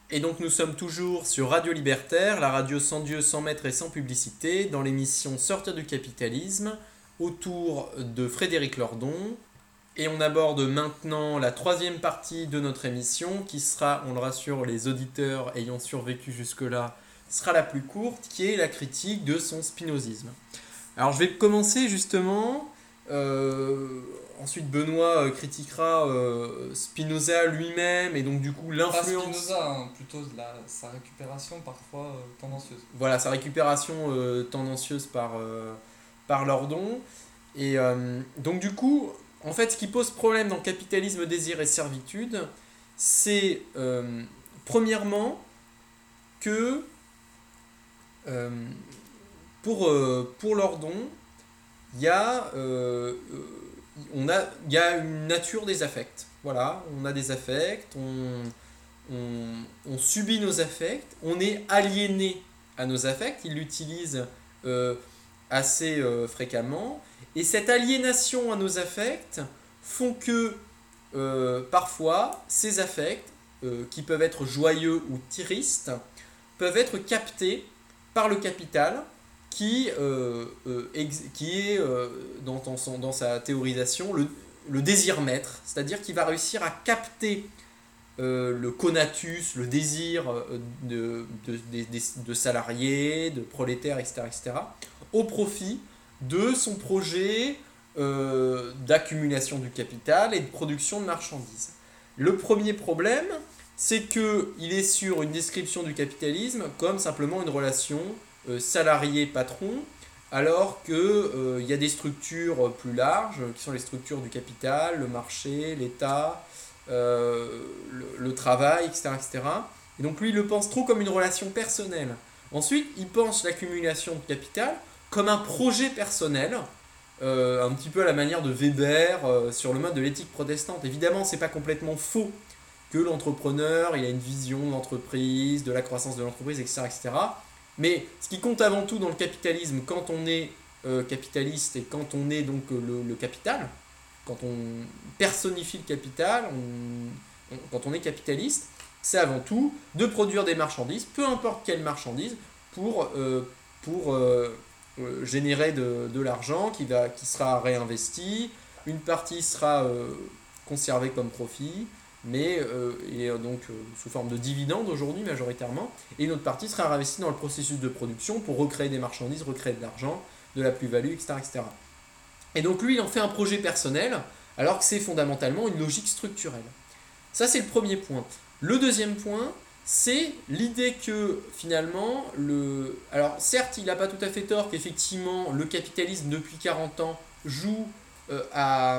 Et donc nous sommes toujours sur Radio Libertaire, la radio sans Dieu, sans maître et sans publicité, dans l'émission Sortir du capitalisme, autour de Frédéric Lordon. Et on aborde maintenant la troisième partie de notre émission, qui sera, on le rassure les auditeurs ayant survécu jusque-là, sera la plus courte, qui est la critique de son spinozisme. Alors je vais commencer justement, ensuite Benoît critiquera Spinoza lui-même et donc du coup Pas l'influence, Spinoza, hein, plutôt sa récupération parfois tendancieuse. voilà sa récupération tendancieuse par Lordon. Et donc du coup, en fait ce qui pose problème dans capitalisme, désir et servitude, c'est premièrement que euh, pour Lordon, il y a, il y a une nature des affects. Voilà, on a des affects, on subit nos affects, on est aliéné à nos affects, il l'utilise euh, assez fréquemment. Et cette aliénation à nos affects font que parfois ces affects, qui peuvent être joyeux ou tristes, peuvent être captés par le capital qui est dans sa théorisation le désir maître, c'est-à-dire qu'il va réussir à capter le conatus, le désir de salariés, de prolétaires, etc., etc., au profit de son projet d'accumulation du capital et de production de marchandises. Le premier problème, c'est qu'il est sur une description du capitalisme comme simplement une relation salarié-patron, alors qu'il y a des structures plus larges, qui sont les structures du capital, le marché, l'État, le travail, etc., etc. Et donc lui, il le pense trop comme une relation personnelle. Ensuite, il pense l'accumulation de capital comme un projet personnel, un petit peu à la manière de Weber sur le mode de l'éthique protestante. Évidemment, c'est pas complètement faux que l'entrepreneur, il a une vision de l'entreprise, de la croissance de l'entreprise, etc., etc. Mais ce qui compte avant tout dans le capitalisme, quand on est capitaliste et quand on est donc le capital, quand on personnifie le capital, quand on est capitaliste, c'est avant tout de produire des marchandises, peu importe quelles marchandises, pour générer de l'argent qui sera réinvesti. Une partie sera conservée comme profit, mais et donc sous forme de dividendes aujourd'hui majoritairement, et une autre partie sera réinvestie dans le processus de production pour recréer des marchandises, recréer de l'argent, de la plus-value, etc., etc. Et donc lui, il en fait un projet personnel, alors que c'est fondamentalement une logique structurelle. Ça, c'est le premier point. Le deuxième point, c'est l'idée que finalement, alors certes, il n'a pas tout à fait tort qu'effectivement, le capitalisme depuis 40 ans joue à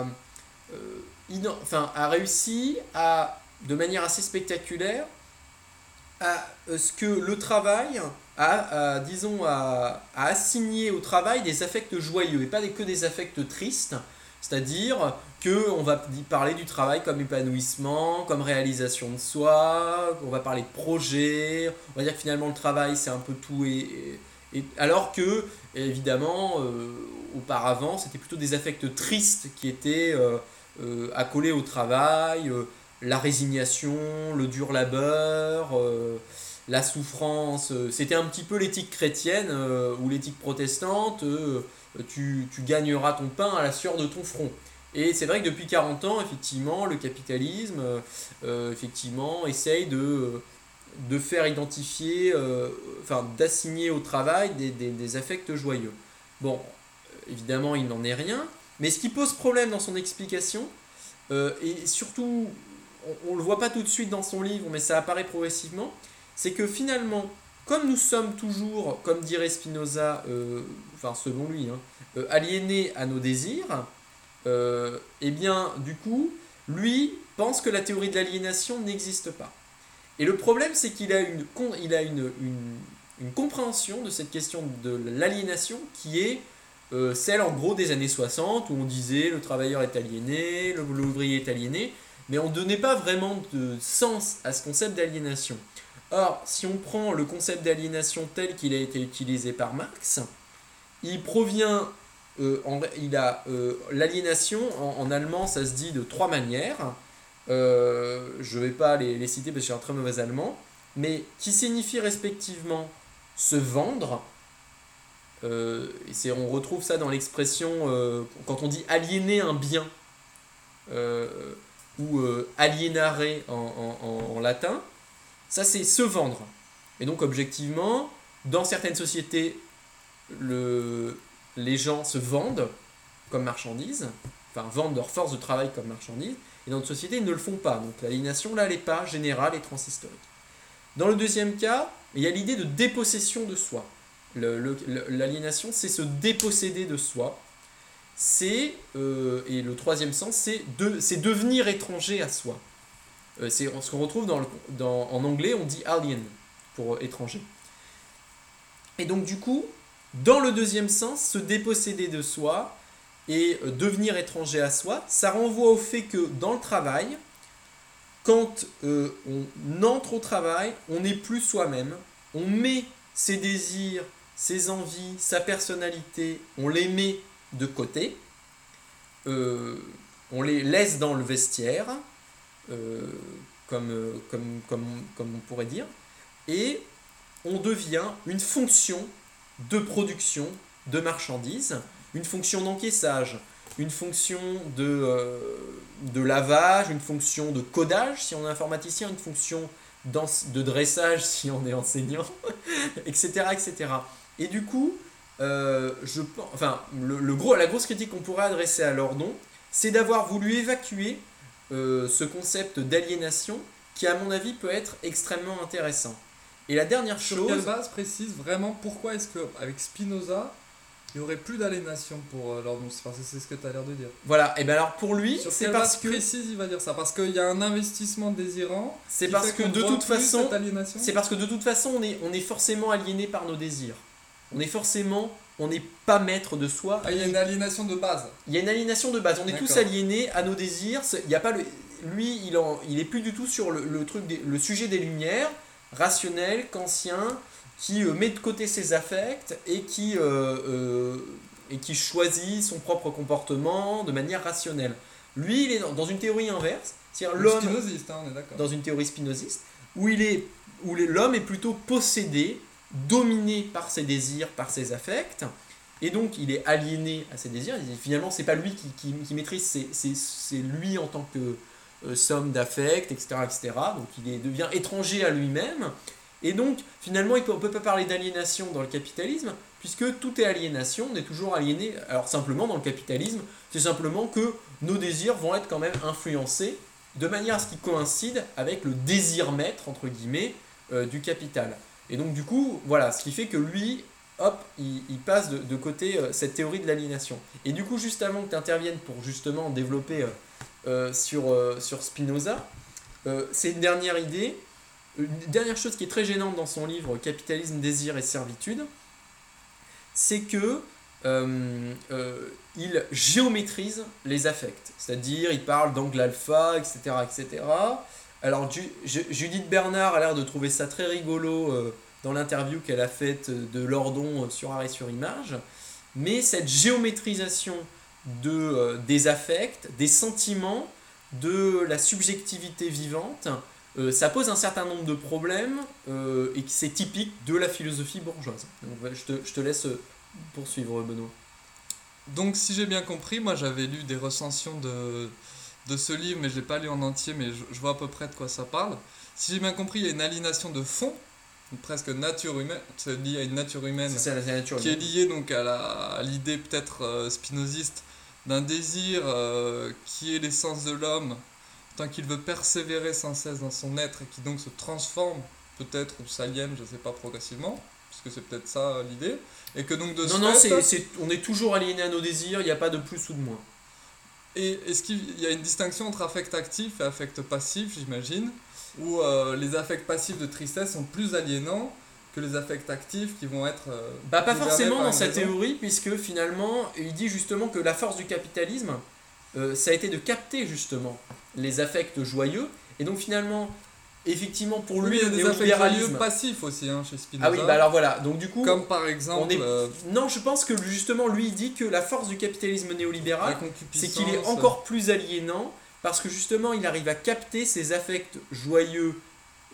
a réussi de manière assez spectaculaire, à ce que le travail disons, à assigner au travail des affects joyeux et pas que des affects tristes. C'est-à-dire qu'on va parler du travail comme épanouissement, comme réalisation de soi, on va parler de projet, on va dire que finalement le travail c'est un peu tout alors que évidemment auparavant c'était plutôt des affects tristes qui étaient accolés au travail, la résignation, le dur labeur, la souffrance. C'était un petit peu l'éthique chrétienne ou l'éthique protestante. Tu gagneras ton pain à la sueur de ton front. Et c'est vrai que depuis 40 ans, effectivement, le capitalisme effectivement, essaye de faire identifier, d'assigner au travail des affects joyeux. Bon, évidemment, il n'en est rien, mais ce qui pose problème dans son explication, et surtout, on ne le voit pas tout de suite dans son livre, mais ça apparaît progressivement, c'est que finalement, comme nous sommes toujours, comme dirait Spinoza, selon lui, hein, aliénés à nos désirs, eh bien, du coup, lui pense que la théorie de l'aliénation n'existe pas. Et le problème, c'est qu'il a une compréhension de cette question de l'aliénation qui est celle en gros des années 60 où on disait le travailleur est aliéné, l'ouvrier est aliéné, mais on ne donnait pas vraiment de sens à ce concept d'aliénation. Or, si on prend le concept d'aliénation tel qu'il a été utilisé par Marx, il provient, l'aliénation en allemand ça se dit de trois manières. Je ne vais pas les citer parce que j'ai un très mauvais allemand, mais qui signifient respectivement se vendre. On retrouve ça dans l'expression quand on dit aliéner un bien ou alienare en latin, ça c'est se vendre. Et donc objectivement, dans certaines sociétés, les gens se vendent comme marchandises, enfin vendent leur force de travail comme marchandises, et dans notre société ils ne le font pas. Donc l'aliénation là elle n'est pas générale et transhistorique. Dans le deuxième cas, il y a l'idée de dépossession de soi. L'aliénation, c'est se déposséder de soi. Et le troisième sens, c'est devenir étranger à soi. C'est ce qu'on retrouve en anglais, on dit alien pour étranger. Et donc du coup, dans le deuxième sens, se déposséder de soi et devenir étranger à soi, ça renvoie au fait que dans le travail, quand on entre au travail, on n'est plus soi-même, on met ses désirs, ses envies, sa personnalité, on les met de côté, on les laisse dans le vestiaire, comme on pourrait dire, et on devient une fonction de production de marchandises, une fonction d'encaissage, une fonction de lavage, une fonction de codage si on est informaticien, une fonction de dressage si on est enseignant, etc., etc. Et du coup, la grosse critique qu'on pourrait adresser à Lordon, c'est d'avoir voulu évacuer ce concept d'aliénation qui, à mon avis, peut être extrêmement intéressant. Et la dernière chose... Sur quelle base précise vraiment pourquoi est-ce qu'avec Spinoza, il n'y aurait plus d'aliénation pour Lordon? C'est ce que tu as l'air de dire. Voilà, et bien alors pour lui, sur c'est parce que... précise il va dire ça, parce qu'il y a un investissement désirant. C'est parce que de toute façon, on est forcément aliéné par nos désirs. On n'est pas maître de soi. Ah, il y a une aliénation de base. Il y a une aliénation de base. On est tous aliénés à nos désirs. Il y a pas lui, il est plus du tout sur le sujet des Lumières, rationnel, kantien, qui met de côté ses affects et qui choisit son propre comportement de manière rationnelle. Lui, il est dans une théorie inverse, c'est-à-dire l'homme, spinoziste, on est d'accord. Dans une théorie spinoziste, où l'homme est plutôt possédé, dominé par ses désirs, par ses affects, et donc il est aliéné à ses désirs. Finalement, c'est pas lui qui maîtrise, c'est lui en tant que somme d'affects, etc., etc. Donc il devient étranger à lui-même. Et donc, finalement, on ne peut pas parler d'aliénation dans le capitalisme, puisque tout est aliénation, on est toujours aliéné. Alors, simplement, dans le capitalisme, c'est simplement que nos désirs vont être quand même influencés de manière à ce qu'ils coïncident avec le désir maître, entre guillemets, du capital. Et donc, du coup, voilà, ce qui fait que lui, hop, il passe de côté cette théorie de l'aliénation. Et du coup, juste avant que tu interviennes pour justement développer sur Spinoza, c'est une dernière idée. Une dernière chose qui est très gênante dans son livre Capitalisme, désir et servitude, c'est que il géométrise les affects. C'est-à-dire, il parle d'angle alpha, etc., etc. Alors, Judith Bernard a l'air de trouver ça très rigolo dans l'interview qu'elle a faite de Lordon sur Arrêt sur Image. Mais cette géométrisation des affects, des sentiments, de la subjectivité vivante, ça pose un certain nombre de problèmes et c'est typique de la philosophie bourgeoise. Donc, je te laisse poursuivre, Benoît. Donc, si j'ai bien compris, moi j'avais lu des recensions de ce livre, mais je ne l'ai pas lu en entier, mais je vois à peu près de quoi ça parle. Si j'ai bien compris, il y a une aliénation de fond, presque nature humaine, c'est lié à une nature humaine, c'est la nature qui humaine. est liée donc à l'idée peut-être spinoziste d'un désir qui est l'essence de l'homme, tant qu'il veut persévérer sans cesse dans son être et qui donc se transforme peut-être ou s'aliène, je ne sais pas, progressivement, puisque c'est peut-être ça l'idée, et que donc on est toujours aliéné à nos désirs, il n'y a pas de plus ou de moins. Et est-ce qu'il y a une distinction entre affect actif et affect passif, j'imagine, où les affects passifs de tristesse sont plus aliénants que les affects actifs qui vont être... pas forcément dans sa théorie, puisque finalement, il dit justement que la force du capitalisme, ça a été de capter justement les affects joyeux, et donc finalement, effectivement, pour lui, il y a des affects joyeux passifs aussi chez Spinoza. Ah oui, bah alors voilà, donc du coup... Comme par exemple... Non, je pense que justement, lui, il dit que la force du capitalisme néolibéral, c'est qu'il est encore plus aliénant, parce que justement, il arrive à capter ces affects joyeux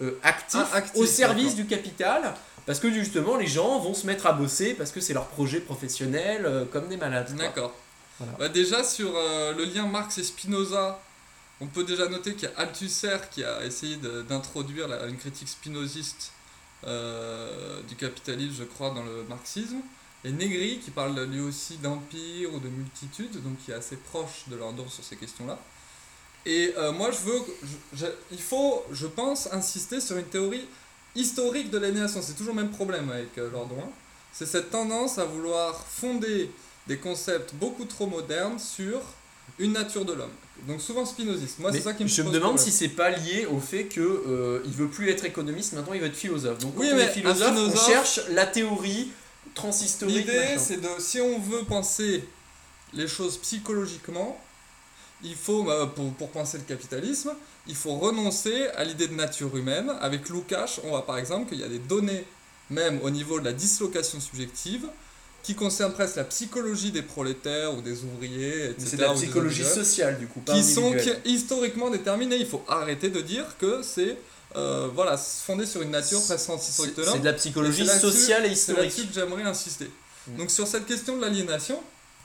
actif, actif, au service d'accord. du capital, parce que justement les gens vont se mettre à bosser parce que c'est leur projet professionnel comme des malades. Quoi. D'accord. Voilà. Bah déjà sur le lien Marx et Spinoza, on peut déjà noter qu'il y a Althusser qui a essayé d'introduire une critique spinoziste du capitalisme, je crois, dans le marxisme. Et Negri qui parle lui aussi d'empire ou de multitude, donc qui est assez proche de Lordon sur ces questions-là. Et moi il faut, je pense, insister sur une théorie historique de l'aliénation. C'est toujours le même problème avec Lordon. C'est cette tendance à vouloir fonder des concepts beaucoup trop modernes sur une nature de l'homme. Donc souvent spinoziste. Moi, c'est ça qui me je me pose demande problème. si c'est pas lié au fait que il veut plus être économiste, maintenant il veut être philosophe. Donc quand Oui, on mais est philosophe, un philosophe, on cherche la théorie transhistorique. L'idée, machin. c'est si on veut penser les choses psychologiquement, il faut, pour penser le capitalisme, il faut renoncer à l'idée de nature humaine. Avec Lukács, on voit par exemple qu'il y a des données, même au niveau de la dislocation subjective, qui concernent presque la psychologie des prolétaires ou des ouvriers, etc. Mais c'est de la ou des psychologie individuels, sociale du coup, pas qui sont individuelle. historiquement déterminées. Il faut arrêter de dire que c'est fondé sur une nature presque historique de l'homme. C'est de la psychologie Et c'est là-dessus- sociale et C'est là-dessus historique. que j'aimerais insister. Mm. Donc sur cette question de l'aliénation,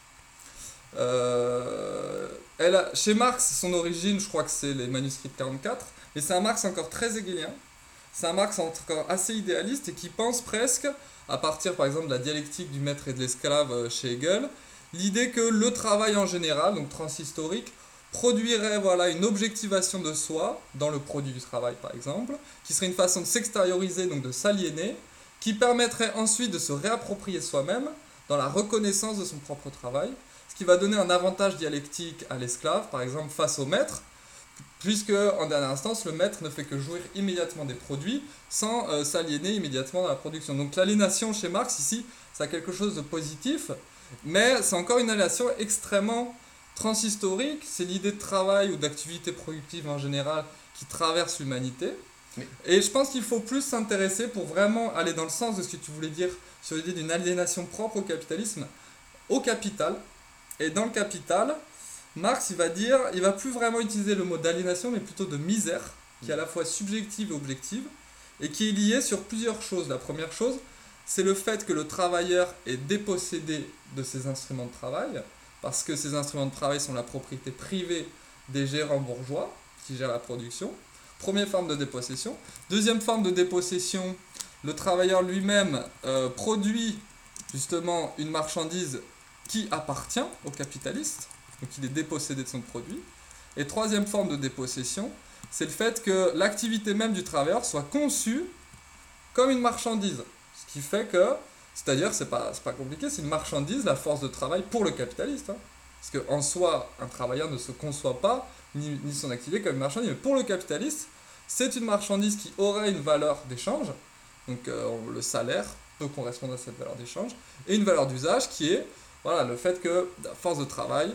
chez Marx, son origine, je crois que c'est les manuscrits de 44, mais c'est un Marx encore très hegelien. C'est un Marx encore assez idéaliste et qui pense presque, à partir par exemple de la dialectique du maître et de l'esclave chez Hegel, l'idée que le travail en général, donc transhistorique, produirait une objectivation de soi, dans le produit du travail par exemple, qui serait une façon de s'extérioriser, donc de s'aliéner, qui permettrait ensuite de se réapproprier soi-même dans la reconnaissance de son propre travail, ce qui va donner un avantage dialectique à l'esclave, par exemple face au maître, puisque en dernière instance, le maître ne fait que jouir immédiatement des produits sans s'aliéner immédiatement dans la production. Donc l'aliénation chez Marx, ici, ça a quelque chose de positif, mais c'est encore une aliénation extrêmement transhistorique, c'est l'idée de travail ou d'activité productive en général qui traverse l'humanité. Et je pense qu'il faut plus s'intéresser pour vraiment aller dans le sens de ce que tu voulais dire sur l'idée d'une aliénation propre au capitalisme, au capital. Et dans le capital, Marx, il va plus vraiment utiliser le mot d'aliénation, mais plutôt de misère, qui est à la fois subjective et objective, et qui est liée sur plusieurs choses. La première chose, c'est le fait que le travailleur est dépossédé de ses instruments de travail, parce que ces instruments de travail sont la propriété privée des gérants bourgeois qui gèrent la production. Première forme de dépossession. Deuxième forme de dépossession, le travailleur lui-même produit justement une marchandise qui appartient au capitaliste, donc il est dépossédé de son produit. Et troisième forme de dépossession, c'est le fait que l'activité même du travailleur soit conçue comme une marchandise. Ce qui fait que, c'est-à-dire, c'est pas compliqué, c'est une marchandise, la force de travail pour le capitaliste. Parce qu'en soi, un travailleur ne se conçoit pas, ni son activité comme une marchandise, mais pour le capitaliste, c'est une marchandise qui aurait une valeur d'échange, donc le salaire peut correspondre à cette valeur d'échange, et une valeur d'usage qui est le fait que la force de travail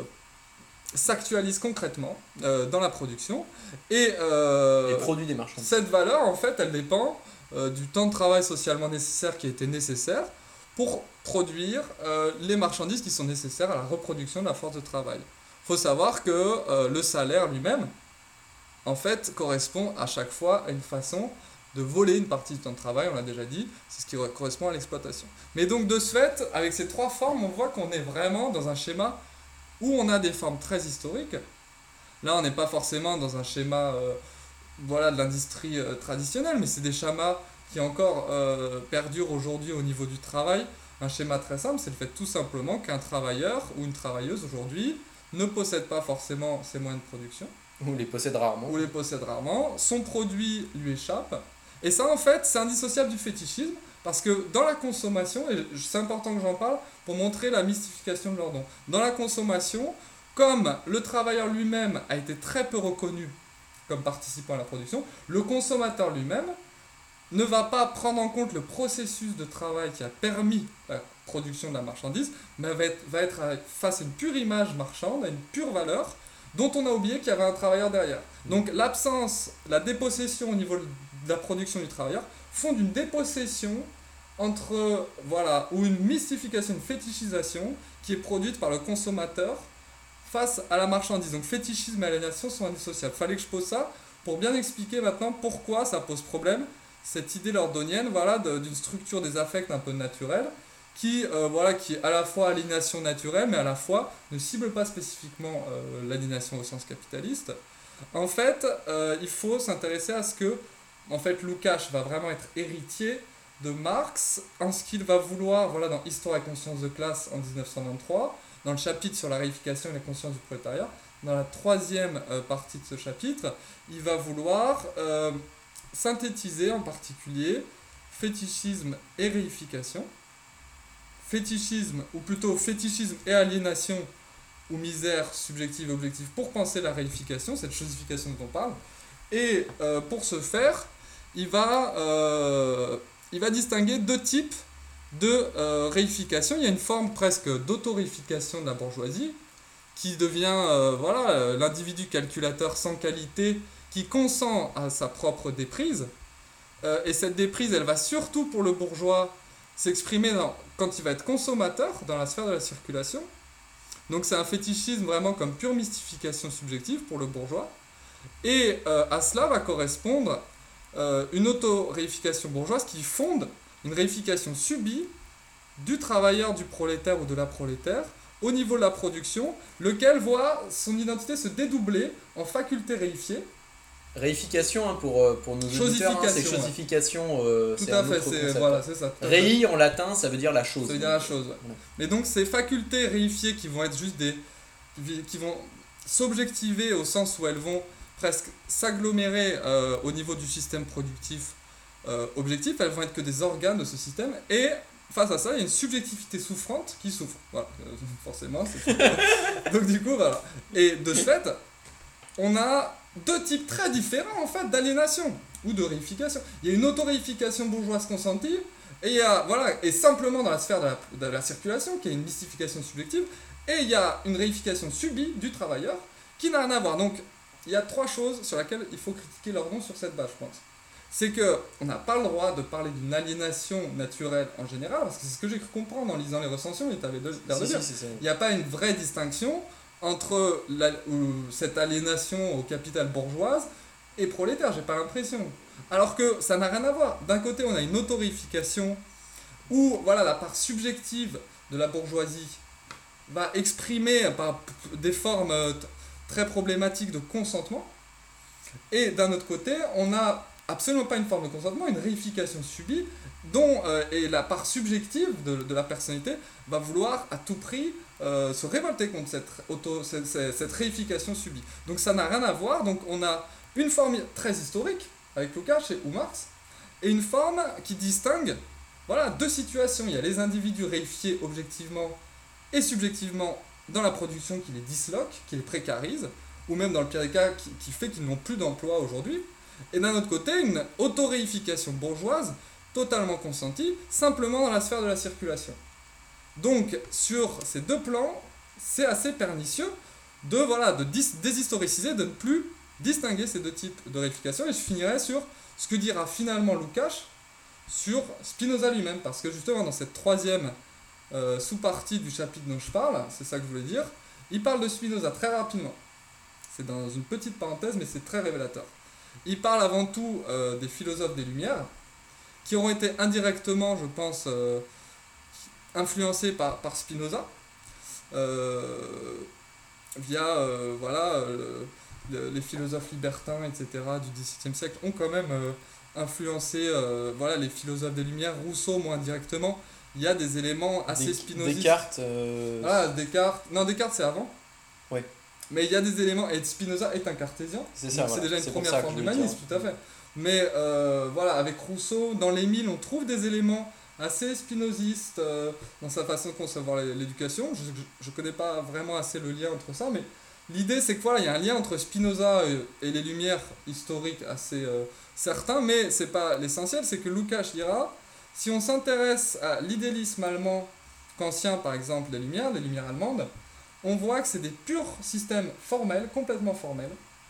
s'actualise concrètement dans la production, et produit des marchandises. cette valeur, en fait, elle dépend du temps de travail socialement nécessaire qui a été nécessaire pour produire les marchandises qui sont nécessaires à la reproduction de la force de travail. Il faut savoir que le salaire lui-même, en fait, correspond à chaque fois à une façon de voler une partie du temps de travail, on l'a déjà dit, c'est ce qui correspond à l'exploitation. Mais donc de ce fait, avec ces trois formes, on voit qu'on est vraiment dans un schéma où on a des formes très historiques. Là, on n'est pas forcément dans un schéma de l'industrie traditionnelle, mais c'est des schémas qui encore perdurent aujourd'hui au niveau du travail. Un schéma très simple, c'est le fait tout simplement qu'un travailleur ou une travailleuse aujourd'hui ne possède pas forcément ses moyens de production. Ou les possède rarement. Son produit lui échappe. Et ça, en fait, c'est indissociable du fétichisme, parce que dans la consommation, et c'est important que j'en parle pour montrer la mystification de leur don, dans la consommation, comme le travailleur lui-même a été très peu reconnu comme participant à la production, le consommateur lui-même ne va pas prendre en compte le processus de travail qui a permis la production de la marchandise, mais va être face à une pure image marchande, à une pure valeur, dont on a oublié qu'il y avait un travailleur derrière. Donc l'absence, la dépossession au niveau de la production du travailleur font d'une dépossession ou une mystification, une fétichisation qui est produite par le consommateur face à la marchandise. Donc fétichisme et aliénation sont indissociables. Fallait que je pose ça pour bien expliquer maintenant pourquoi ça pose problème, cette idée lordonienne, voilà, d'une structure des affects un peu naturelle, qui est à la fois aliénation naturelle, mais à la fois ne cible pas spécifiquement l'aliénation au sens capitaliste. En fait, il faut s'intéresser à ce que, en fait, Lukács va vraiment être héritier de Marx en ce qu'il va vouloir, voilà, dans Histoire et conscience de classe en 1993, dans le chapitre sur la réification et la conscience du prolétariat, dans la troisième partie de ce chapitre, il va vouloir synthétiser en particulier fétichisme et réification, fétichisme, ou plutôt fétichisme et aliénation, ou misère subjective et objective pour penser la réification, cette chosification dont on parle. Et pour ce faire, il va distinguer deux types de réification. Il y a une forme presque d'autoréification de la bourgeoisie, qui devient l'individu calculateur sans qualité, qui consent à sa propre déprise. Et cette déprise, elle va surtout pour le bourgeois s'exprimer quand il va être consommateur dans la sphère de la circulation. Donc c'est un fétichisme vraiment comme pure mystification subjective pour le bourgeois. Et à cela va correspondre une auto-réification bourgeoise qui fonde une réification subie du travailleur, du prolétaire ou de la prolétaire au niveau de la production, lequel voit son identité se dédoubler en faculté réifiée. Réification, hein, pour nos auditeurs, hein, c'est chosification. Tout à fait, c'est ça. Réi en latin, ça veut dire la chose. Ça veut dire la chose, ouais. Mais donc ces facultés réifiées qui vont être juste qui vont s'objectiver au sens où elles vont presque s'agglomérer au niveau du système productif objectif, elles vont être que des organes de ce système, et face à ça, il y a une subjectivité souffrante qui souffre. Voilà, forcément, c'est donc du coup, voilà. Et de ce fait, on a deux types très différents en fait d'aliénation ou de réification. Il y a une auto-réification bourgeoise consentie, et il y a, et simplement dans la sphère de la circulation, qui est une mystification subjective, et il y a une réification subie du travailleur qui n'a rien à voir. Donc, il y a trois choses sur lesquelles il faut critiquer leur nom sur cette base, je pense. C'est qu'on n'a pas le droit de parler d'une aliénation naturelle en général, parce que c'est ce que j'ai cru comprendre en lisant les recensions, et tu avais l'air de dire. Il n'y a pas une vraie distinction entre cette aliénation au capital bourgeoise et prolétaire, j'ai pas l'impression. Alors que ça n'a rien à voir. D'un côté, on a une autorification où la part subjective de la bourgeoisie va exprimer par des formes très problématiques de consentement, et d'un autre côté, on n'a absolument pas une forme de consentement, une réification subie, dont et la part subjective de la personnalité va vouloir à tout prix se révolter contre cette réification subie. Donc ça n'a rien à voir. Donc on a une forme très historique avec Lukács ou Marx, et une forme qui distingue deux situations. Il y a les individus réifiés objectivement et subjectivement dans la production qui les disloque, qui les précarise, ou même dans le pire des cas qui fait qu'ils n'ont plus d'emploi aujourd'hui. Et d'un autre côté, une autoréification bourgeoise totalement consentie, simplement dans la sphère de la circulation. Donc, sur ces deux plans, c'est assez pernicieux de déshistoriciser, de ne plus distinguer ces deux types de réification. Et je finirai sur ce que dira finalement Lukács sur Spinoza lui-même, parce que justement, dans cette troisième sous-partie du chapitre dont je parle, c'est ça que je voulais dire, il parle de Spinoza très rapidement. C'est dans une petite parenthèse, mais c'est très révélateur. Il parle avant tout des philosophes des Lumières, qui auront été indirectement, je pense, influencés par Spinoza, via les philosophes libertins, etc., du XVIIe siècle, ont quand même influencé les philosophes des Lumières, Rousseau moins directement. Il y a des éléments assez spinozistes. Descartes. Descartes. Non, Descartes c'est avant. Oui. Mais il y a des éléments, et Spinoza est un cartésien, c'est ça, c'est déjà une première forme d'humanisme, tout à fait. Mais avec Rousseau, dans l'Émile, on trouve des éléments assez spinozistes dans sa façon de concevoir l'éducation. Je ne connais pas vraiment assez le lien entre ça, mais l'idée c'est que il y a un lien entre Spinoza et les Lumières historiques assez certain, mais c'est pas l'essentiel. C'est que Lukács dira, si on s'intéresse à l'idéalisme allemand qu'ancien, par exemple, les Lumières allemandes, on voit que c'est des purs systèmes formels, complètement formels,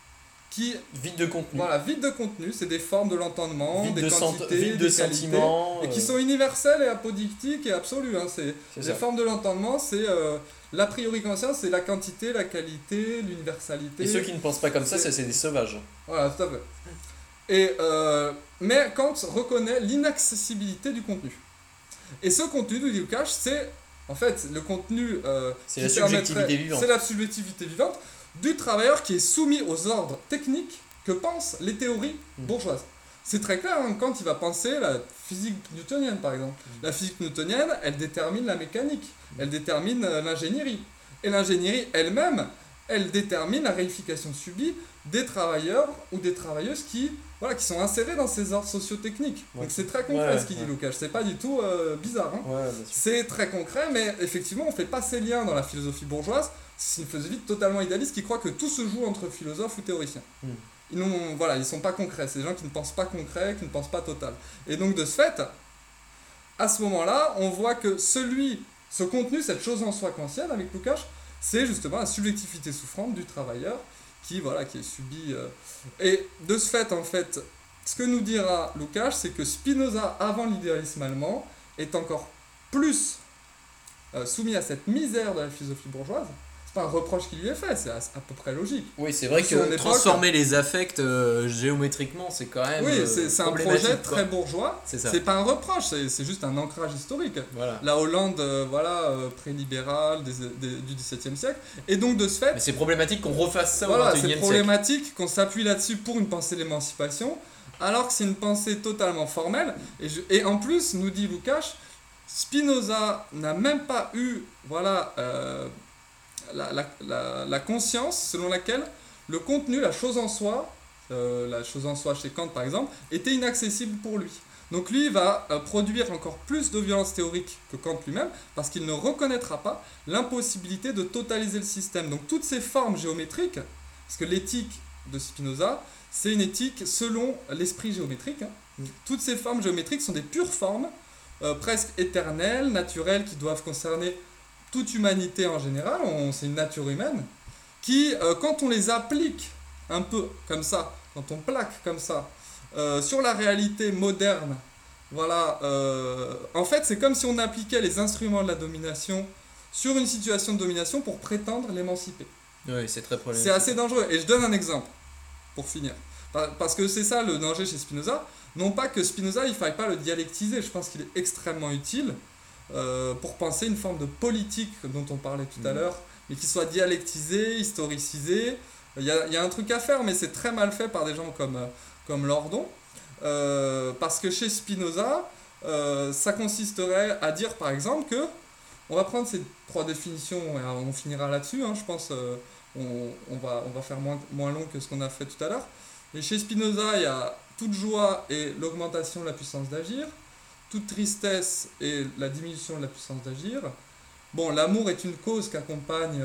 qui Vide de contenu. Voilà, vide de contenu, c'est des formes de l'entendement, Vide des de quantités, vide de des qualités, sentiments. et qui sont universelles et apodictiques et absolues. Hein. C'est Les ça. formes de l'entendement, c'est l'a priori conscience, c'est la quantité, la qualité, l'universalité. Et ceux qui ne pensent pas comme ça, c'est des sauvages. Voilà, tout à fait. Et, mais Kant reconnaît l'inaccessibilité du contenu. Et ce contenu, nous dit Lukács, c'est en fait le contenu C'est qui la subjectivité permettrait- vivante. c'est la subjectivité vivante du travailleur qui est soumis aux ordres techniques que pensent les théories bourgeoises. C'est très clair, hein, Kant il va penser la physique newtonienne par exemple. La physique newtonienne, elle détermine la mécanique, elle détermine l'ingénierie. Et l'ingénierie elle-même, elle détermine la réification subie des travailleurs ou des travailleuses qui sont insérés dans ces ordres socio-techniques. Ouais. Donc c'est très concret Ouais, ce qu'il dit ouais. Lukács, c'est pas du tout bizarre. Hein. Ouais, bien sûr. C'est très concret, mais effectivement, on ne fait pas ces liens dans la philosophie bourgeoise. C'est une philosophie totalement idéaliste qui croit que tout se joue entre philosophes ou théoriciens. Ils ne sont pas concrets. C'est des gens qui ne pensent pas concret, qui ne pensent pas total. Et donc, de ce fait, à ce moment-là, on voit que ce contenu, cette chose en soi kantienne avec Lukács, c'est justement la subjectivité souffrante du travailleur qui est subi. Et de ce fait, en fait, ce que nous dira Lukács, c'est que Spinoza, avant l'idéalisme allemand, est encore plus soumis à cette misère de la philosophie bourgeoise. C'est pas un reproche qui lui est fait, c'est à peu près logique. Oui, c'est vrai Sur que l'époque- transformer les affects géométriquement, c'est quand même Oui, c'est un problématique, projet quoi. très bourgeois. C'est ça. C'est pas un reproche, c'est juste un ancrage historique. Voilà. La Hollande, pré-libérale du XVIIe siècle. Et donc, de ce fait, Mais c'est problématique qu'on refasse ça voilà, au c'est XXIe siècle. problématique qu'on s'appuie là-dessus pour une pensée de l'émancipation, alors que c'est une pensée totalement formelle. Et en plus, nous dit Lukács, Spinoza n'a même pas eu la conscience selon laquelle le contenu, la chose en soi chez Kant par exemple, était inaccessible pour lui. Donc lui va produire encore plus de violence théorique que Kant lui-même, parce qu'il ne reconnaîtra pas l'impossibilité de totaliser le système. Donc toutes ces formes géométriques, parce que l'éthique de Spinoza, c'est une éthique selon l'esprit géométrique. Hein. Toutes ces formes géométriques sont des pures formes, presque éternelles, naturelles, qui doivent concerner toute humanité en général, c'est une nature humaine, qui, quand on les applique un peu comme ça, quand on plaque comme ça, sur la réalité moderne, en fait c'est comme si on appliquait les instruments de la domination sur une situation de domination pour prétendre l'émanciper. Oui, c'est très problématique. C'est assez dangereux. Et je donne un exemple, pour finir. Parce que c'est ça le danger chez Spinoza. Non pas que Spinoza, il ne faille pas le dialectiser, je pense qu'il est extrêmement utile pour penser une forme de politique dont on parlait tout à l'heure, mais qui soit dialectisée, historicisée. Il y a un truc à faire, mais c'est très mal fait par des gens comme Lordon. Parce que chez Spinoza, ça consisterait à dire par exemple que, on va prendre ces trois définitions et on finira là-dessus, hein, je pense, on va faire moins long que ce qu'on a fait tout à l'heure. Et chez Spinoza, il y a toute joie et l'augmentation de la puissance d'agir, toute tristesse et la diminution de la puissance d'agir. Bon, l'amour est une cause qu'accompagne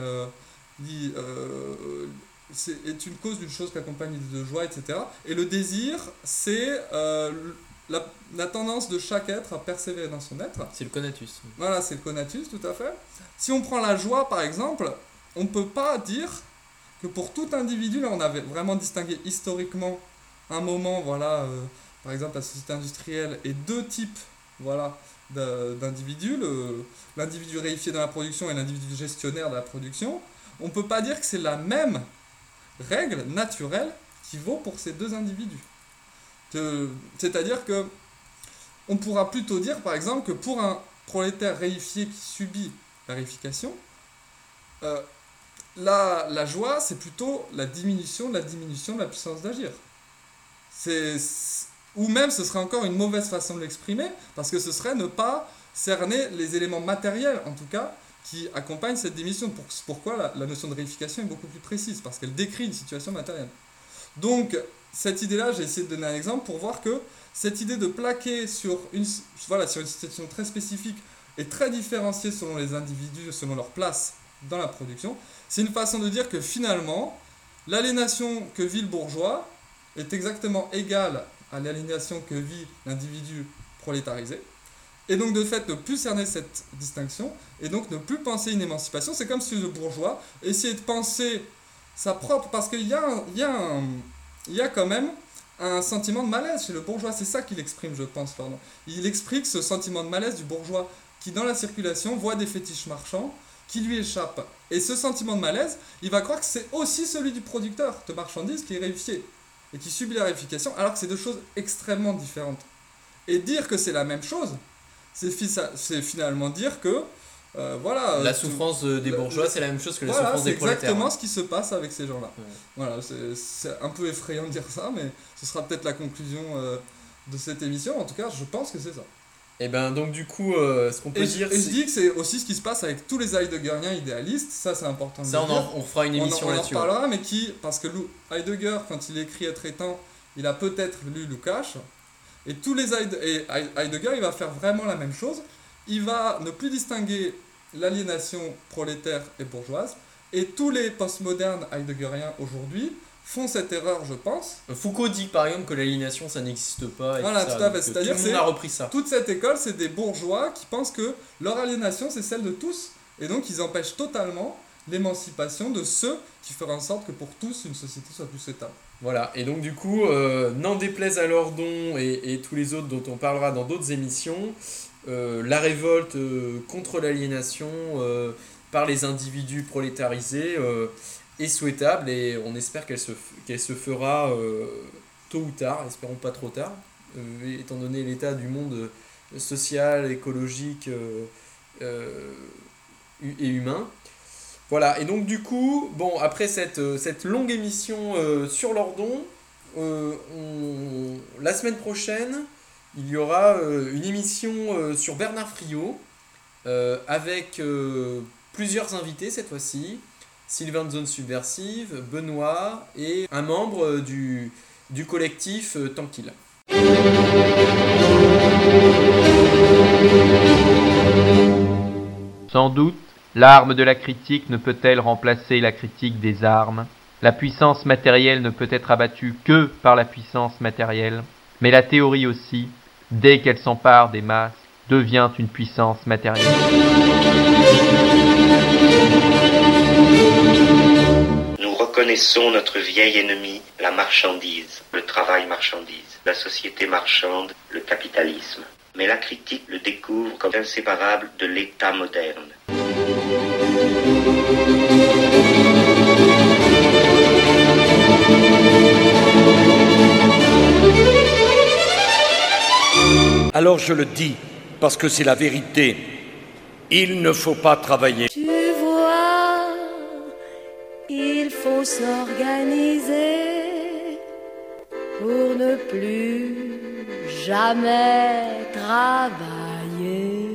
est une cause d'une chose qu'accompagne l'idée de joie, etc. Et le désir, c'est la tendance de chaque être à persévérer dans son être. C'est le conatus. Voilà, c'est le conatus, tout à fait. Si on prend la joie, par exemple, on ne peut pas dire que pour tout individu, là on avait vraiment distingué historiquement un moment, par exemple la société industrielle et deux types d'individus, l'individu réifié dans la production et l'individu gestionnaire de la production. On ne peut pas dire que c'est la même règle naturelle qui vaut pour ces deux individus. C'est-à-dire que on pourra plutôt dire, par exemple, que pour un prolétaire réifié qui subit la réification, la joie, c'est plutôt la diminution de la puissance d'agir. Ou même, ce serait encore une mauvaise façon de l'exprimer, parce que ce serait ne pas cerner les éléments matériels, en tout cas, qui accompagnent cette diminution. Pourquoi la notion de réification est beaucoup plus précise, parce qu'elle décrit une situation matérielle. Donc, cette idée-là, j'ai essayé de donner un exemple pour voir que cette idée de plaquer sur une situation très spécifique et très différenciée selon les individus, selon leur place dans la production, c'est une façon de dire que finalement, l'aliénation que vit le bourgeois est exactement égale à l'aliénation que vit l'individu prolétarisé. Et donc, de fait, ne plus cerner cette distinction, et donc ne plus penser une émancipation. C'est comme si le bourgeois essayait de penser sa propre... Parce qu'il y a il y a quand même un sentiment de malaise chez le bourgeois. C'est ça qu'il exprime, je pense, pardon. Il explique ce sentiment de malaise du bourgeois qui, dans la circulation, voit des fétiches marchands qui lui échappent. Et ce sentiment de malaise, il va croire que c'est aussi celui du producteur de marchandises qui est réifié et qui subit la réification, alors que c'est deux choses extrêmement différentes. Et dire que c'est la même chose, c'est finalement dire que voilà, La souffrance des bourgeois, c'est la même chose que la souffrance des prolétaires. C'est exactement ce qui se passe avec ces gens-là. Ouais. Voilà, c'est un peu effrayant de dire ça, mais ce sera peut-être la conclusion de cette émission. En tout cas, je pense que c'est ça. Et ben donc du coup, ce qu'on peut dire, je dis que c'est aussi ce qui se passe avec tous les heideggeriens idéalistes. Ça, c'est important de le dire. On fera une émission là-dessus. On en reparlera, mais parce que Heidegger, quand il écrit Être étant, il a peut-être lu Lukács. Et Heidegger, il va faire vraiment la même chose. Il va ne plus distinguer l'aliénation prolétaire et bourgeoise. Et tous les postmodernes heideggeriens aujourd'hui font cette erreur, je pense. Foucault dit par exemple que l'aliénation, ça n'existe pas. Voilà, tout à fait. C'est-à-dire tout le monde a repris ça. Toute cette école, c'est des bourgeois qui pensent que leur aliénation, c'est celle de tous. Et donc, ils empêchent totalement l'émancipation de ceux qui feraient en sorte que pour tous, une société soit plus étable. Voilà, et donc du coup, n'en déplaise à Lordon et tous les autres dont on parlera dans d'autres émissions, la révolte contre l'aliénation par les individus prolétarisés est souhaitable et on espère qu'elle se fera tôt ou tard, espérons pas trop tard, étant donné l'état du monde social, écologique et humain. Voilà, et donc du coup, bon, après cette longue émission sur Lordon, la semaine prochaine, il y aura une émission sur Bernard Friot, avec plusieurs invités cette fois-ci, Sylvain de Zone Subversive, Benoît et un membre du collectif Tranquille. Sans doute, l'arme de la critique ne peut-elle remplacer la critique des armes. La puissance matérielle ne peut être abattue que par la puissance matérielle. Mais la théorie aussi, dès qu'elle s'empare des masses, devient une puissance matérielle. Nous reconnaissons notre vieil ennemi, la marchandise, le travail marchandise, la société marchande, le capitalisme. Mais la critique le découvre comme inséparable de l'État moderne. Alors je le dis, parce que c'est la vérité. Il ne faut pas travailler. Tu vois, il faut s'organiser pour ne plus jamais travailler.